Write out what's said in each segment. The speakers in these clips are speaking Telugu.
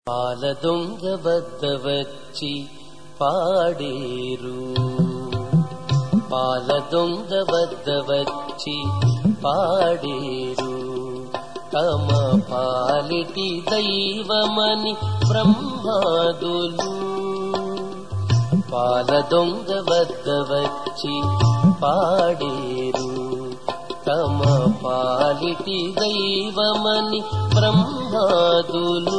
పాలదొంగ వద్ద వచ్చి పాడేరు, పాలదొంగ వద్ద వచ్చి పాడేరు, తమ పాలిటి దైవమని బ్రహ్మాదులు. పాలదొంగ వద్ద వచ్చి పాడేరు, తమ పాలిటి దైవమని బ్రహ్మాదులు.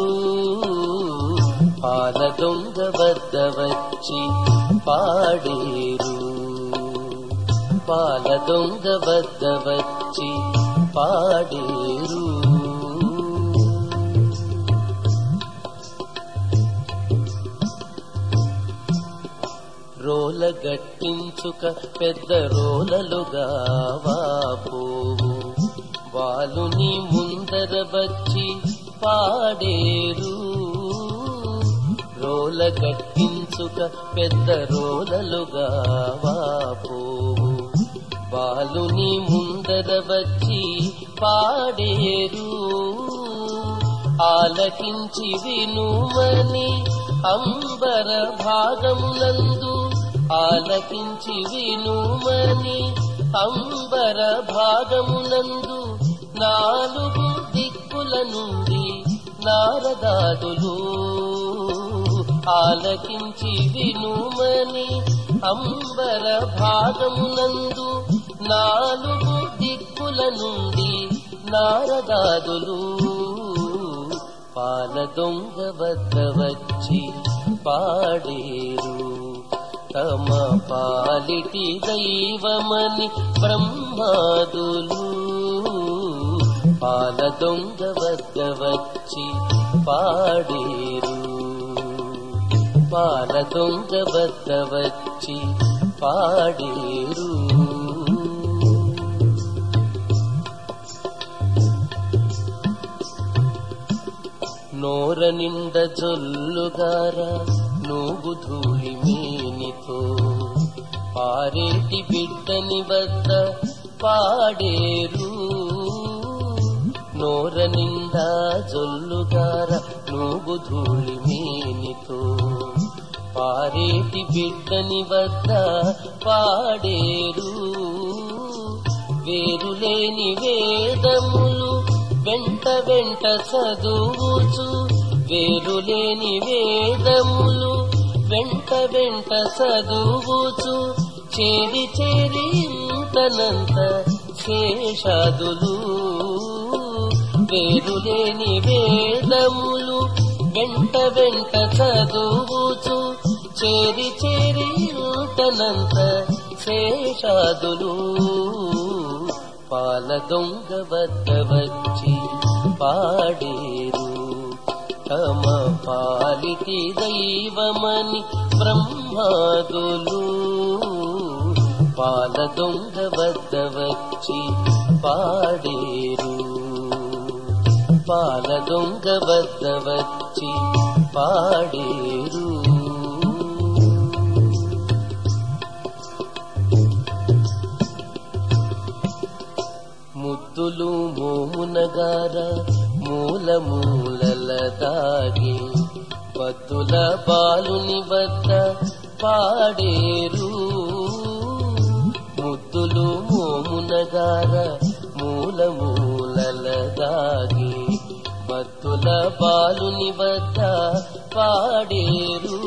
పాలదొంగ వద్ద వచ్చి పాడేరు, పాలదొంగ వద్ద వచ్చి పాడేరు. రోలగట్టించుక పెద్ద రోలలుగా వాపోవు, వాలుని ముందర వచ్చి పాడేరు. రోలగట్టించుక పెద్ద రోలలుగా వాపోవు, వాలుని ముందర వచ్చి పాడేరు. ఆలకించి వినుమని అంబర భాగములందు, ఆలకించి వినుమని అంబర భాగములందు, నాలుగు దిక్కుల నుండి నారదాదులు. ఆలకించి వినుమని అంబర భాగమునందు, నాలుగు దిక్కుల నుండి నారదాదులు. పాలదొంగ వద్ద వచ్చి పాడేరు, తమ పాలిటి దైవమని బ్రహ్మాదులు. పాలదొంగ వద్ద వచ్చి పాడేరు, పాలదొంగ వద్ద వచ్చి పాడేరు. నోర నిండ జొల్లుగార నూగు ధూళి మేనితో, పారేటి బిడ్డని వద్ద పాడేరు. నోర నిండా జొల్లుగార నూగు ధూళి మేనితో, పారేటి బిడ్డని వద్ద పాడేరు. వేరులేని వేదములు వెంట వెంట చదువుచు, వేరులేని వేదములు వెంట వెంట చదువుచు, చేరి చేరి ఇంతనంత శేషాదులు. వేరులేని వేదములు వెంట వెంట చదువుచు, చేరి చేరి ఇంతనంత శేషాదులు. పాలదొంగ వద్ద వచ్చి పాడేరు, తమ పాలిటి దైవమని బ్రహ్మాదులు. పాలదొంగ వద్ద వచ్చి పాడేరు, పాలదొంగ వద్ద వచ్చి పాడేరు. ముద్దులు మోమునగార మూల మూలల దాగి, బద్దుల బాలుని వద్ద పాడేరు. ముద్దులు మోమునగార మూల మూలల దాగి, బద్దుల బాలుని వద్ద పాడేరు.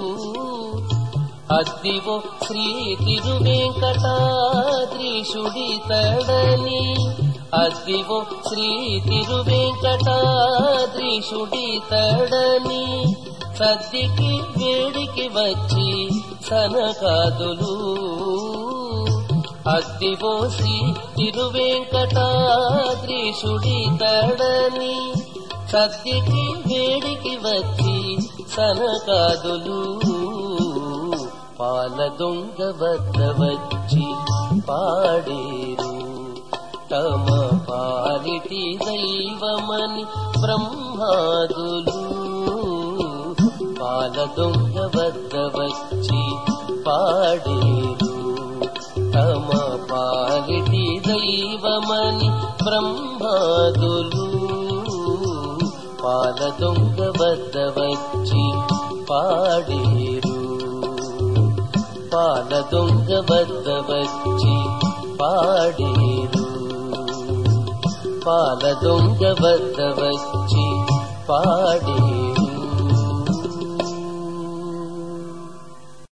అద్దివో శ్రీ తిరువేంకటాద్రీశుడి తడని, అద్దివో శ్రీ తిరువేంకటాద్రీశుడి తడని, సద్దికి వేడికి వచ్చి సనకాదులు. అద్దివో శ్రీ తిరువేంకటాద్రీశుడి తడని, సద్దికి వేడికి వచ్చి సనకాదులు. పాలదొంగ వద్ద వచ్చి పాడేరు, తమ పాలిటి దైవమని బ్రహ్మాదులు. పాలదొంగ వద్ద వచ్చి పాడేరు, తమ పాలిటి దైవమని బ్రహ్మాదులు. పాలదొంగ వద్ద పాడేరు. పాల దొంగ వద్ద వచ్చి పాడేరు. పాల దొంగ వద్ద వచ్చి పాడేరు.